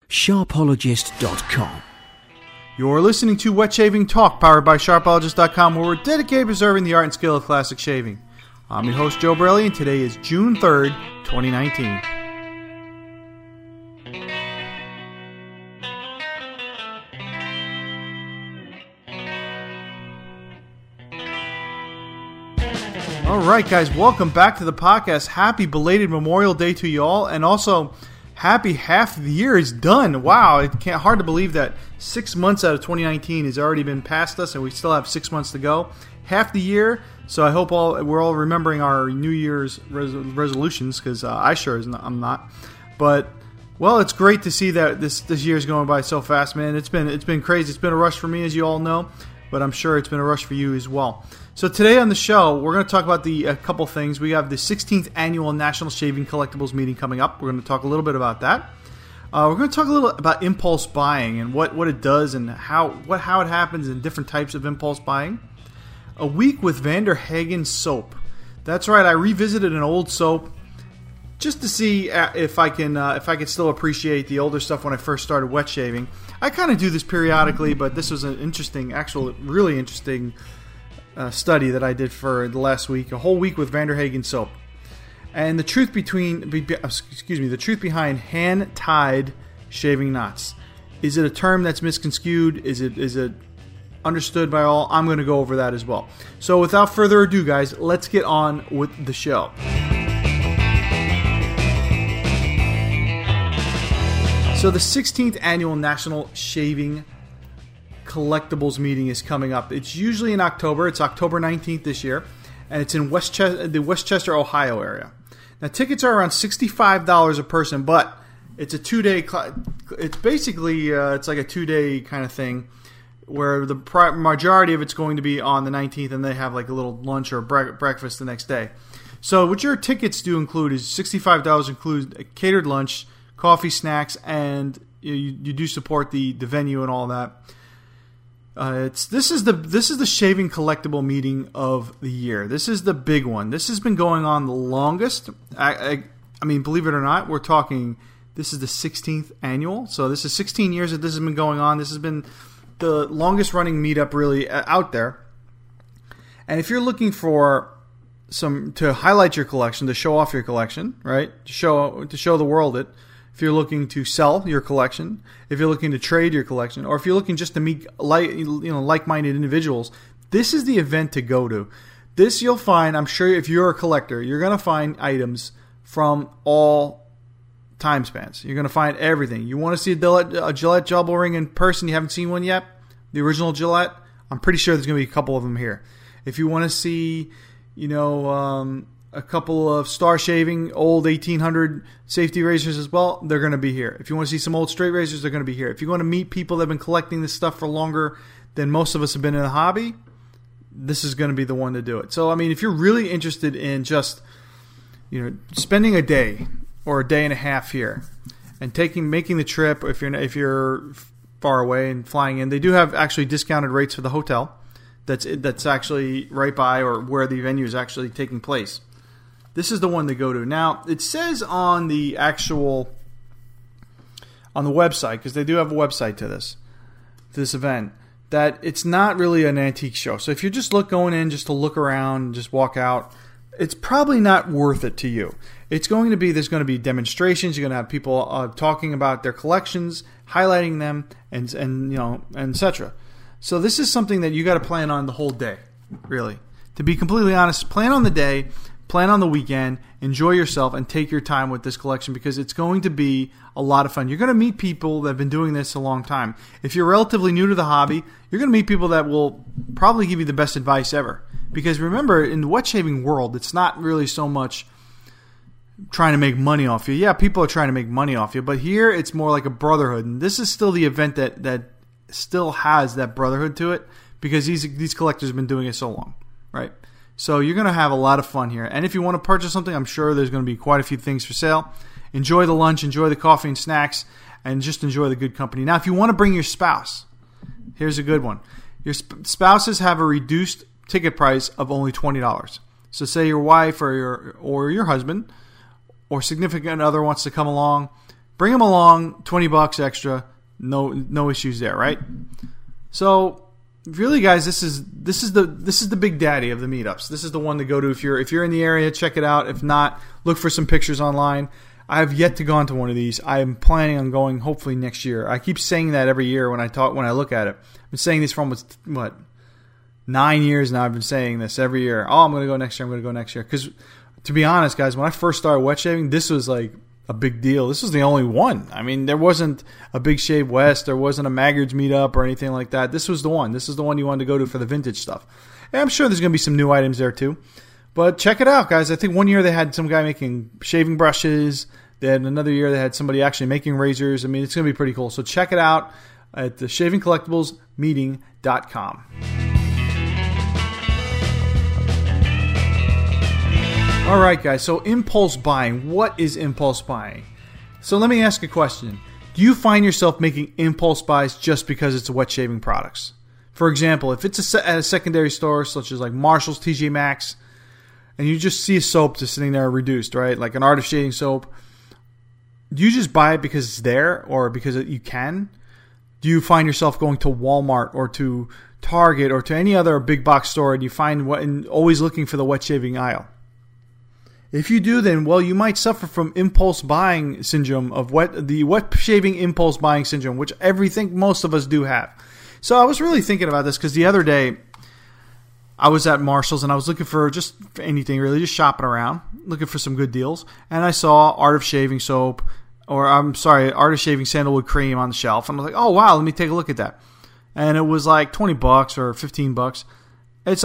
Sharpologist.com. You're listening to Wet Shaving Talk, powered by Sharpologist.com, where we're dedicated to preserving the art and skill of classic shaving. I'm your host, Joe Borelli, and today is June 3rd, 2019. All right, guys, welcome back to the podcast. Happy belated Memorial Day to you all, and also happy half the year is done. Wow, hard to believe that 6 months out of 2019 has already been past us, and we still have 6 months to go. Half the year, so I hope we're all remembering our New Year's resolutions, because I'm not. But well, it's great to see that this year is going by so fast, man. It's been crazy. It's been a rush for me, as you all know, but I'm sure it's been a rush for you as well. So today on the show, we're going to talk about a couple things. We have the 16th Annual National Shaving Collectibles Meeting coming up. We're going to talk a little bit about that. We're going to talk a little about impulse buying and what it does and how it happens and different types of impulse buying. A week with Vander Hagen soap. That's right, I revisited an old soap just to see if I can still appreciate the older stuff when I first started wet shaving. I kind of do this periodically, but this was an really interesting study that I did for the last week, a whole week with Vander Hagen soap. And the truth behind hand-tied shaving knots. Is it a term that's misconstrued? Is it understood by all? I'm going to go over that as well. So without further ado, guys, let's get on with the show. So the 16th Annual National Shaving Collectibles Meeting is coming up. It's usually in October. It's October 19th this year, and it's in the Westchester, Ohio area. Now, tickets are around $65 a person, but it's a 2-day. It's basically it's like a 2-day kind of thing, where the majority of it's going to be on the 19th, and they have like a little lunch or breakfast the next day. So, what your tickets do include is $65 includes a catered lunch, coffee, snacks, and you do support the venue and all that. This is the shaving collectible meeting of the year. This is the big one. This has been going on the longest. I mean, believe it or not, we're talking. This is the 16th annual. So this is 16 years that this has been going on. This has been the longest running meetup really out there. And if you're looking for to highlight your collection, to show off your collection, right? To show the world it. If you're looking to sell your collection, if you're looking to trade your collection, or if you're looking just to meet like-minded individuals, this is the event to go to. This you'll find, I'm sure if you're a collector, you're going to find items from all time spans. You're going to find everything. You want to see a Gillette Jumbo Ring in person, you haven't seen one yet? The original Gillette? I'm pretty sure there's going to be a couple of them here. If you want to see, a couple of Star Shaving old 1800 safety razors as well, they're going to be here. If you want to see some old straight razors, they're going to be here. If you want to meet people that have been collecting this stuff for longer than most of us have been in the hobby, this is going to be the one to do it. So, I mean, if you're really interested in just, spending a day or a day and a half here and making the trip, if you're far away and flying in, they do have actually discounted rates for the hotel that's actually right by or where the venue is actually taking place. This is the one to go to. Now, it says on the website, because they do have a website to this event, that it's not really an antique show. So if you're just going in just to look around and just walk out, it's probably not worth it to you. There's going to be demonstrations. You're going to have people talking about their collections, highlighting them, and etc. So this is something that you got to plan on the whole day, really. To be completely honest, plan on the day. Plan on the weekend, enjoy yourself, and take your time with this collection because it's going to be a lot of fun. You're going to meet people that have been doing this a long time. If you're relatively new to the hobby, you're going to meet people that will probably give you the best advice ever. Because remember, in the wet shaving world, it's not really so much trying to make money off you. Yeah, people are trying to make money off you, but here it's more like a brotherhood. And this is still the event that still has that brotherhood to it because these collectors have been doing it so long, right? So you're going to have a lot of fun here. And if you want to purchase something, I'm sure there's going to be quite a few things for sale. Enjoy the lunch, enjoy the coffee and snacks, and just enjoy the good company. Now, if you want to bring your spouse, here's a good one. Your spouses have a reduced ticket price of only $20. So say your wife or your husband or significant other wants to come along, bring them along, $20 extra, no issues there, right? So really, guys, this is the big daddy of the meetups. This is the one to go to if you're in the area. Check it out. If not, look for some pictures online. I have yet to go on to one of these. I am planning on going hopefully next year. I keep saying that every year when I look at it. I've been saying this for almost 9 years now. I've been saying this every year. Oh, I'm going to go next year. I'm going to go next year. Because to be honest, guys, when I first started wet shaving, this was like a big deal. This was the only one. I mean, there wasn't a Big Shave West. There wasn't a Maggards meetup or anything like that. This was the one. This is the one you wanted to go to for the vintage stuff. And I'm sure there's going to be some new items there too. But check it out, guys. I think one year they had some guy making shaving brushes. Then another year they had somebody actually making razors. I mean, it's going to be pretty cool. So check it out at the shavingcollectiblesmeeting.com. All right, guys. So impulse buying. What is impulse buying? So let me ask a question. Do you find yourself making impulse buys just because it's wet shaving products? For example, if it's at a secondary store such as like Marshall's, TJ Maxx, and you just see a soap just sitting there reduced, right? Like an Art of Shaving soap. Do you just buy it because it's there or because you can? Do you find yourself going to Walmart or to Target or to any other big box store and you find and always looking for the wet shaving aisle? If you do, then, well, you might suffer from impulse buying syndrome the wet shaving impulse buying syndrome, which I think most of us do have. So I was really thinking about this because the other day I was at Marshall's and I was looking for just anything really, just shopping around, looking for some good deals. And I saw Art of Shaving soap, Art of Shaving sandalwood cream on the shelf. And I was like, oh, wow, let me take a look at that. And it was like $20 or $15. It's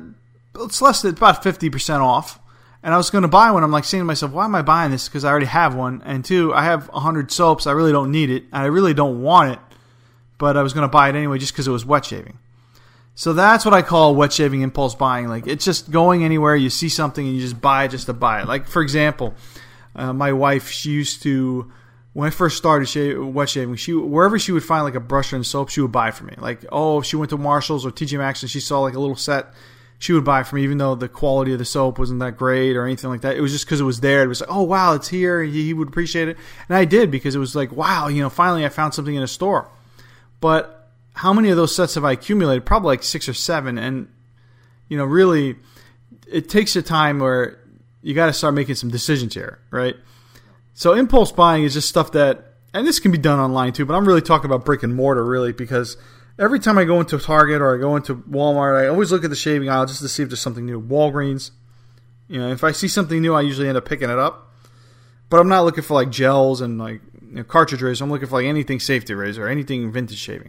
less than about 50% off. And I was going to buy one. I'm like saying to myself, why am I buying this? Because I already have one. And two, I have 100 soaps. I really don't need it. And I really don't want it. But I was going to buy it anyway just because it was wet shaving. So that's what I call wet shaving impulse buying. Like, it's just going anywhere, you see something, and you just buy it just to buy it. Like, for example, my wife, she used to, when I first started wet shaving, wherever she would find like a brush and soap, she would buy for me. Like, if she went to Marshall's or TJ Maxx and she saw like a little set, she would buy for me, even though the quality of the soap wasn't that great or anything like that. It was just because it was there. It was like, oh, wow, it's here. He would appreciate it. And I did, because it was like, wow, finally I found something in a store. But how many of those sets have I accumulated? Probably like 6 or 7. And, really, it takes a time where you got to start making some decisions here, right? So impulse buying is just stuff that, and this can be done online too, but I'm really talking about brick and mortar, really, because every time I go into Target or I go into Walmart, I always look at the shaving aisle just to see if there's something new. Walgreens, if I see something new, I usually end up picking it up. But I'm not looking for like gels and like cartridge razors. I'm looking for like anything safety razor or anything vintage shaving.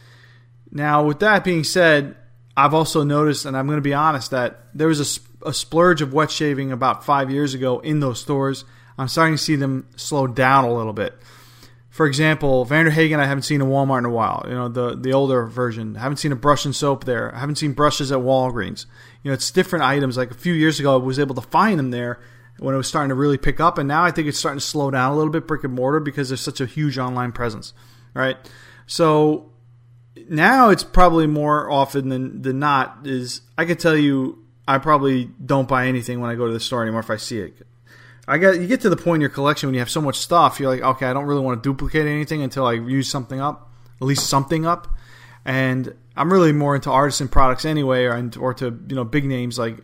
Now, with that being said, I've also noticed, and I'm going to be honest, that there was a splurge of wet shaving about 5 years ago in those stores. I'm starting to see them slow down a little bit. For example, Vanderhagen I haven't seen in Walmart in a while. The older version. I haven't seen a brush and soap there. I haven't seen brushes at Walgreens. It's different items. Like a few years ago, I was able to find them there when it was starting to really pick up. And now I think it's starting to slow down a little bit, brick and mortar, because there's such a huge online presence. Right? So now it's probably more often than not is, I could tell you, I probably don't buy anything when I go to the store anymore if I see it. You get to the point in your collection when you have so much stuff, you're like, okay, I don't really want to duplicate anything until I use something up, at least something up. And I'm really more into artisan products anyway, or to big names like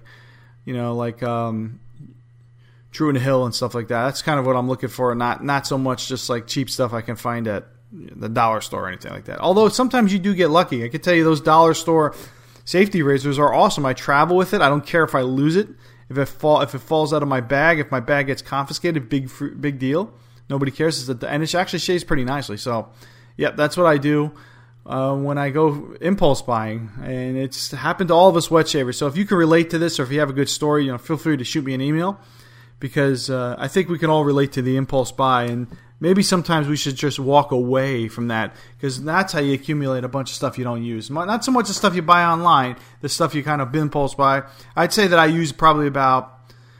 True and Hill and stuff like that. That's kind of what I'm looking for, not so much just like cheap stuff I can find at the dollar store or anything like that. Although sometimes you do get lucky. I can tell you those dollar store safety razors are awesome. I travel with it. I don't care if I lose it. If it falls out of my bag, if my bag gets confiscated, big deal. Nobody cares. And it actually shaves pretty nicely. So, yeah, that's what I do when I go impulse buying. And it's happened to all of us wet shavers. So if you can relate to this, or if you have a good story, feel free to shoot me an email, because I think we can all relate to the impulse buy. And maybe sometimes we should just walk away from that, because that's how you accumulate a bunch of stuff you don't use. Not so much the stuff you buy online, the stuff you kind of impulse buy. I'd say that I use probably about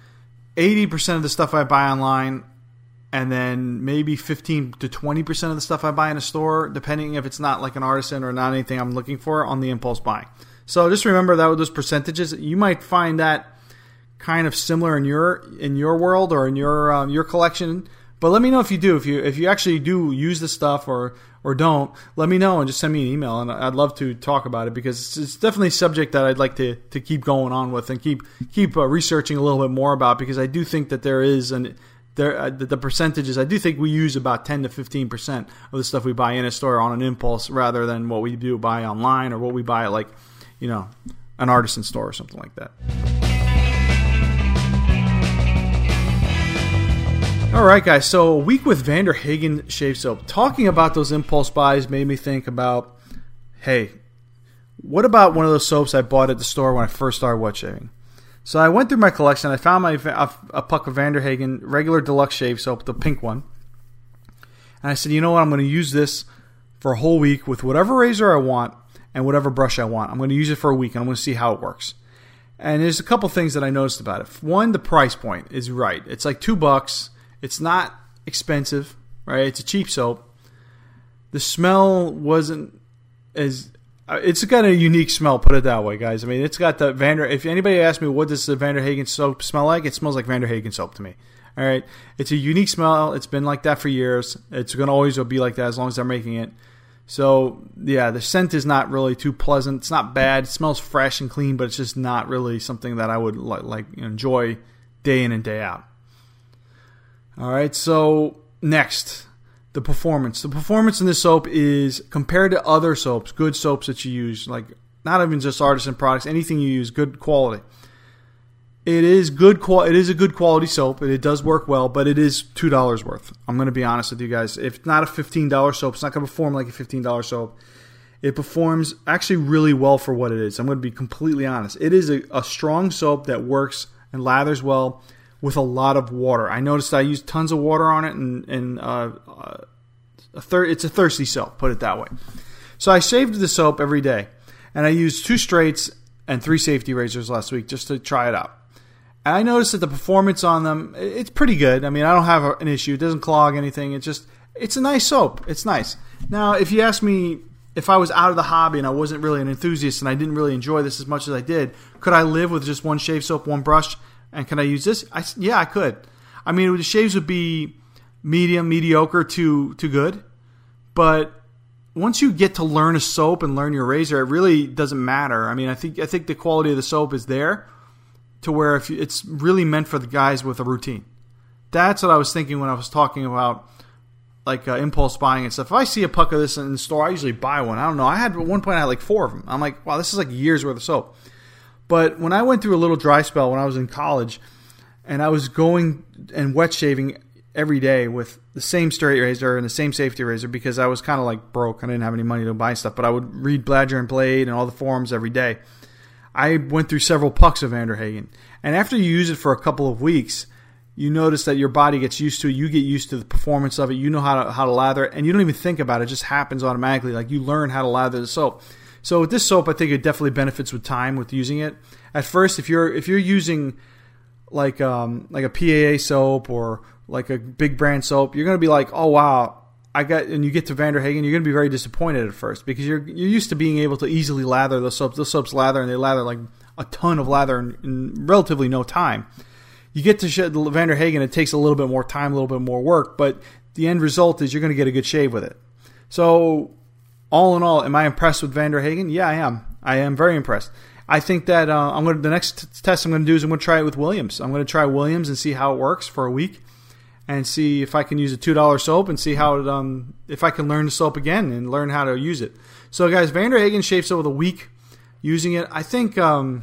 80% of the stuff I buy online, and then maybe 15 to 20% of the stuff I buy in a store, depending if it's not like an artisan or not anything I'm looking for, on the impulse buying. So just remember that with those percentages, you might find that kind of similar in your world or in your collection. But let me know if you do. If you actually do use the stuff or don't, let me know and just send me an email, and I'd love to talk about it, because it's definitely a subject that I'd like to keep going on with and keep researching a little bit more about, because I do think that there is the percentages. I do think we use about 10 to 15% of the stuff we buy in a store on an impulse, rather than what we do buy online or what we buy at, like, an artisan store or something like that. All right, guys, so a week with Van der Hagen shave soap. Talking about those impulse buys made me think about, hey, what about one of those soaps I bought at the store when I first started wet shaving? So I went through my collection. I found a puck of Van der Hagen regular deluxe shave soap, the pink one. And I said, you know what, I'm going to use this for a whole week with whatever razor I want and whatever brush I want. I'm going to use it for a week, and I'm going to see how it works. And there's a couple things that I noticed about it. One, the price point is right. It's like $2. It's not expensive, right? It's a cheap soap. The smell wasn't as... It's got a unique smell, put it that way, guys. I mean, it's got the If anybody asks me what does the Van der Hagen soap smell like, it smells like Van der Hagen soap to me. All right? It's a unique smell. It's been like that for years. It's going to always be like that as long as they're making it. So, yeah, the scent is not really too pleasant. It's not bad. It smells fresh and clean, but it's just not really something that I would enjoy day in and day out. All right, so next, the performance. The performance in this soap is, compared to other soaps, good soaps that you use, like not even just artisan products, anything you use, good quality. It is good. It is a good quality soap. It does work well, but it is $2 worth. I'm going to be honest with you guys. If it's not a $15 soap, it's not going to perform like a $15 soap. It performs actually really well for what it is. I'm going to be completely honest. It is a strong soap that works and lathers well with a lot of water. I noticed I used tons of water on it, and it's a thirsty soap, put it that way. So I shaved the soap every day, and I used 2 straights and 3 safety razors last week just to try it out. And I noticed that the performance on them, it's pretty good. I mean, I don't have an issue. It doesn't clog anything. It's a nice soap. It's nice. Now, if you ask me if I was out of the hobby and I wasn't really an enthusiast and I didn't really enjoy this as much as I did, could I live with just one shave soap, one brush? And can I use this? Yeah, I could. I mean, the shaves would be mediocre to good. But once you get to learn a soap and learn your razor, it really doesn't matter. I mean, I think the quality of the soap is there to where if it's really meant for the guys with a routine. That's what I was thinking when I was talking about like impulse buying and stuff. If I see a puck of this in the store, I usually buy one. I don't know. At one point I had like 4 of them. I'm like, wow, this is like years worth of soap. But when I went through a little dry spell when I was in college, and I was going and wet shaving every day with the same straight razor and the same safety razor, because I was kind of like broke. I didn't have any money to buy stuff, but I would read Bladger and Blade and all the forums every day. I went through several pucks of Van der Hagen. And after you use it for a couple of weeks, you notice that your body gets used to it. You get used to the performance of it. You know how to lather it, and you don't even think about it. It just happens automatically. Like you learn how to lather the soap. So with this soap, I think it definitely benefits with time with using it. At first, if you're using like a PAA soap or like a big brand soap, you're going to be like, oh wow, and you get to Van der Hagen, you're going to be very disappointed at first because you're used to being able to easily lather those soaps. Those soaps lather, and they lather like a ton of lather in relatively no time. You get to the Van der Hagen, it takes a little bit more time, a little bit more work, but the end result is you're going to get a good shave with it. So all in all, am I impressed with Van der Hagen? Yeah, I am. I am very impressed. I think that the next test I'm going to do is I'm going to try it with Williams. I'm going to try Williams and see how it works for a week, and see if I can use a $2 soap and see how it, if I can learn the soap again and learn how to use it. So guys, Van der Hagen shave soap with a week using it. I think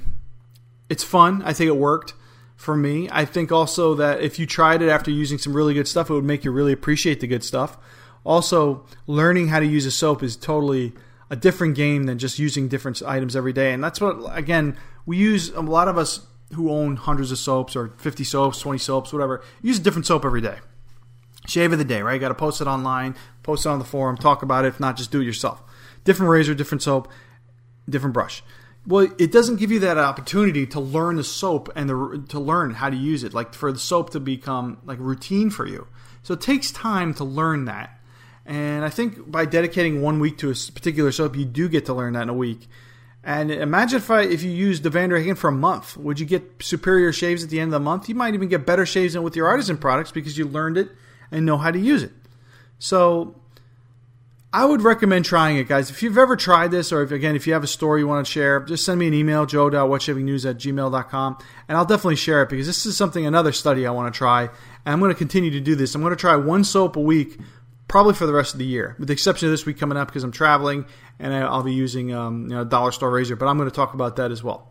it's fun. I think it worked for me. I think also that if you tried it after using some really good stuff, it would make you really appreciate the good stuff. Also, learning how to use a soap is totally a different game than just using different items every day. And that's what, again, we use, a lot of us who own hundreds of soaps or 50 soaps, 20 soaps, whatever, use a different soap every day. Shave of the day, right? You got to post it online, post it on the forum, talk about it. If not, just do it yourself. Different razor, different soap, different brush. Well, it doesn't give you that opportunity to learn the soap and to learn how to use it, like for the soap to become like routine for you. So it takes time to learn that. And I think by dedicating 1 week to a particular soap, you do get to learn that in a week. And imagine if you used the Van der Hagen for a month. Would you get superior shaves at the end of the month? You might even get better shaves than with your artisan products because you learned it and know how to use it. So I would recommend trying it, guys. If you've ever tried this, or if you have a story you want to share, just send me an email, joe.wetshavingnews@gmail.com, and I'll definitely share it, because this is another study I want to try, and I'm going to continue to do this. I'm going to try one soap a week, probably for the rest of the year, with the exception of this week coming up because I'm traveling, and I'll be using a dollar store razor, but I'm going to talk about that as well.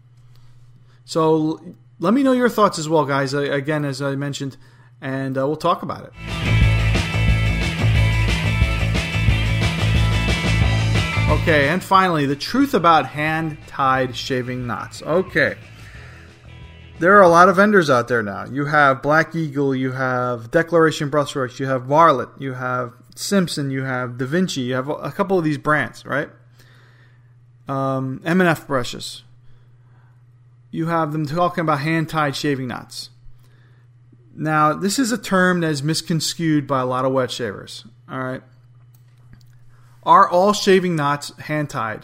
So let me know your thoughts as well, guys, again, as I mentioned, and we'll talk about it. Okay, and finally, the truth about hand-tied shaving knots. Okay. There are a lot of vendors out there now. You have Black Eagle, you have Declaration Brushworks, you have Varlet, you have Simpson, you have Da Vinci, you have a couple of these brands, right? M&F brushes. You have them talking about hand-tied shaving knots. Now, this is a term that is misconstrued by a lot of wet shavers, all right? Are all shaving knots hand-tied?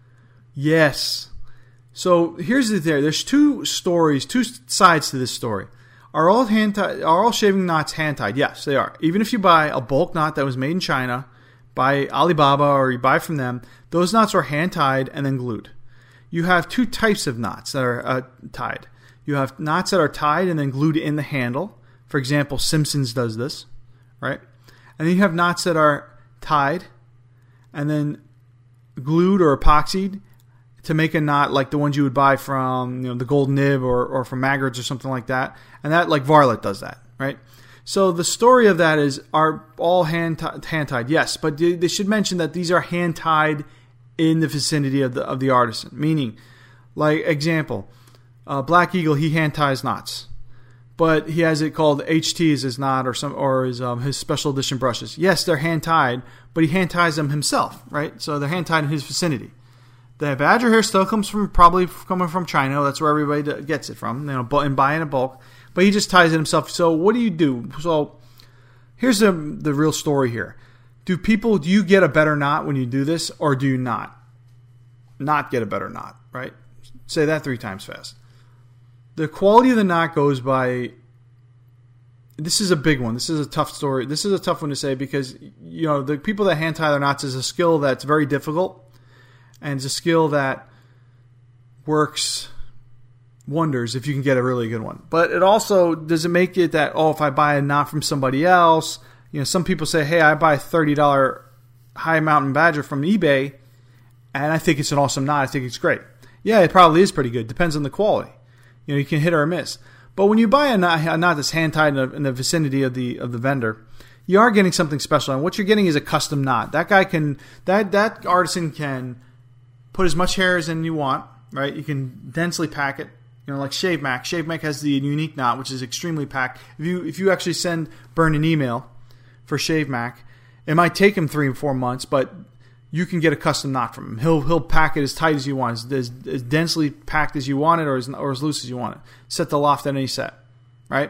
Yes. So here's the thing. There's two sides to this story. Are all shaving knots hand-tied? Yes, they are. Even if you buy a bulk knot that was made in China by Alibaba, or you buy from them, those knots are hand-tied and then glued. You have two types of knots that are tied. You have knots that are tied and then glued in the handle. For example, Simpson's does this, right? And then you have knots that are tied and then glued or epoxied to make a knot like the ones you would buy from the Golden Nib or from Maggard's or something like that. And that, like Varlet does that, right? So the story of that is, are all hand-tied? Yes, but they should mention that these are hand-tied in the vicinity of the artisan. Meaning, like example, Black Eagle, he hand-ties knots. But he has it called HT as his knot or his special edition brushes. Yes, they're hand-tied, but he hand-ties them himself, right? So they're hand-tied in his vicinity. The Badger hair still probably coming from China. That's where everybody gets it from, and buying in bulk. But he just ties it himself. So what do you do? So here's the real story here. Do you get a better knot when you do this, or do you not get a better knot, right? Say that 3 times fast. The quality of the knot goes by... This is a big one. This is a tough story. This is a tough one to say because, the people that hand tie their knots is a skill that's very difficult. And it's a skill that works wonders if you can get a really good one. But it also, does it make it that, if I buy a knot from somebody else, some people say, hey, I buy a $30 High Mountain Badger from eBay, and I think it's an awesome knot. I think it's great. Yeah, it probably is pretty good. Depends on the quality. You can hit or miss. But when you buy a knot that's hand-tied in the vicinity of the vendor, you are getting something special. And what you're getting is a custom knot. That artisan can put as much hair as in you want, right? You can densely pack it, like Shave Mac. Shave Mac has the unique knot, which is extremely packed. If you actually Burn an email for Shave Mac, it might take him 3 or 4 months, but you can get a custom knot from him. He'll pack it as tight as you want, as densely packed as you want it, or as loose as you want it. Set the loft at any set, right?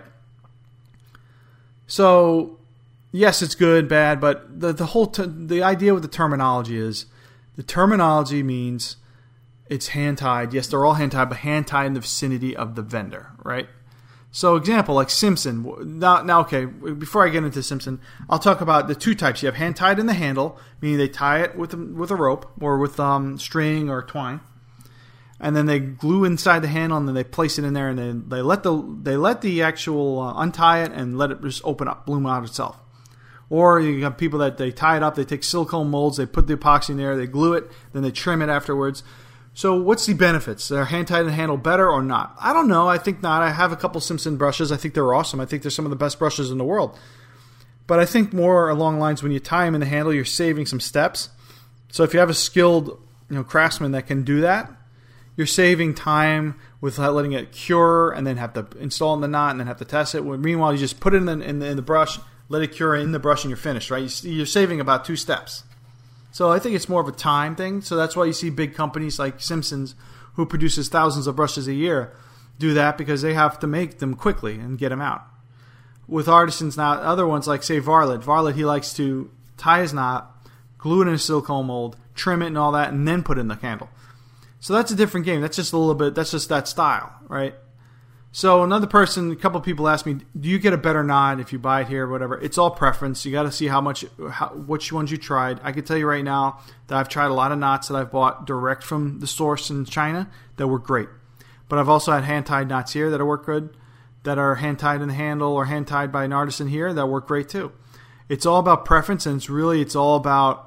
So yes, it's good, bad, but the idea with the terminology is, the terminology means it's hand-tied. Yes, they're all hand-tied, but hand-tied in the vicinity of the vendor, right? So example, like Simpson. Now, okay, before I get into Simpson, I'll talk about the 2 types. You have hand-tied in the handle, meaning they tie it with a rope or with string or twine. And then they glue inside the handle, and then they place it in there, and then they let the actual untie it and let it just open up, bloom out itself. Or you have people that they tie it up, they take silicone molds, they put the epoxy in there, they glue it, then they trim it afterwards. So what's the benefits? Are hand-tied in the handle better or not? I don't know. I think not. I have a couple Simpson brushes. I think they're awesome. I think they're some of the best brushes in the world. But I think more along the lines, when you tie them in the handle, you're saving some steps. So if you have a skilled craftsman that can do that, you're saving time with letting it cure and then have to install in the knot and then have to test it. Meanwhile, you just put it in the brush, let it cure in the brush, and you're finished, right? You're saving about 2 steps. So I think it's more of a time thing. So that's why you see big companies like Simpson's, who produces thousands of brushes a year, do that, because they have to make them quickly and get them out. With artisans now, other ones like, say, Varlet, he likes to tie his knot, glue it in a silicone mold, trim it and all that, and then put it in the handle. So that's a different game. That's just that style, right? So a couple of people asked me, do you get a better knot if you buy it here or whatever? It's all preference. You got to see which ones you tried. I can tell you right now that I've tried a lot of knots that I've bought direct from the source in China that work great. But I've also had hand-tied knots here that work good, that are hand-tied in the handle or hand-tied by an artisan here that work great too. It's all about preference, and it's all about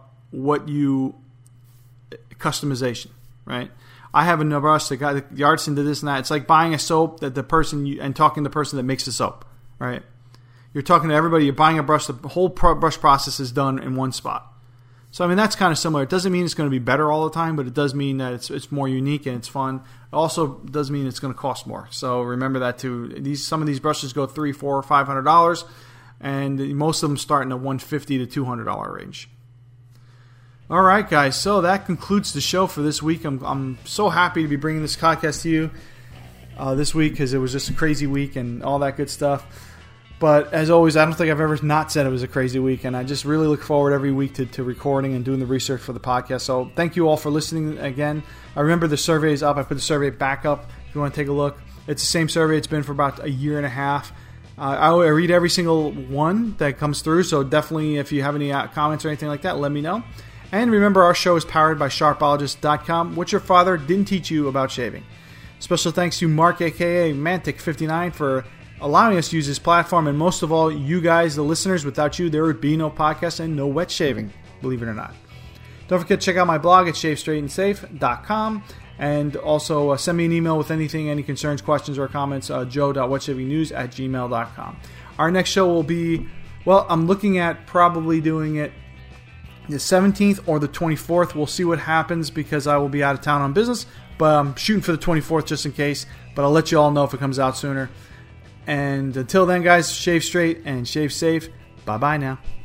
customization, right? I have a brush, the artisan did this and that. It's like buying a soap and talking to the person that makes the soap, right? You're talking to everybody, you're buying a brush, the whole brush process is done in one spot. So, I mean, that's kind of similar. It doesn't mean it's going to be better all the time, but it does mean that it's more unique and it's fun. It also does mean it's going to cost more. So remember that too. Some of these brushes go $300, $400, $500, and most of them start in the $150 to $200 range. All right, guys. So that concludes the show for this week. I'm so happy to be bringing this podcast to you this week because it was just a crazy week and all that good stuff. But as always, I don't think I've ever not said it was a crazy week, and I just really look forward every week to recording and doing the research for the podcast. So thank you all for listening again. I remember the survey is up. I put the survey back up if you want to take a look. It's the same survey. It's been for about a year and a half. I read every single one that comes through, so definitely if you have any comments or anything like that, let me know. And remember, our show is powered by Sharpologist.com, which your father didn't teach you about shaving. Special thanks to Mark, a.k.a. Mantic59, for allowing us to use this platform, and most of all, you guys, the listeners. Without you, there would be no podcast and no wet shaving, believe it or not. Don't forget to check out my blog at shavestraightandsafe.com, and also send me an email with anything, any concerns, questions, or comments, joe.wetshavingnews@gmail.com. Our next show will be, I'm looking at probably doing it the 17th or the 24th. We'll see what happens because I will be out of town on business, but I'm shooting for the 24th just in case, but I'll let you all know if it comes out sooner. And until then, guys, shave straight and shave safe. Bye-bye now.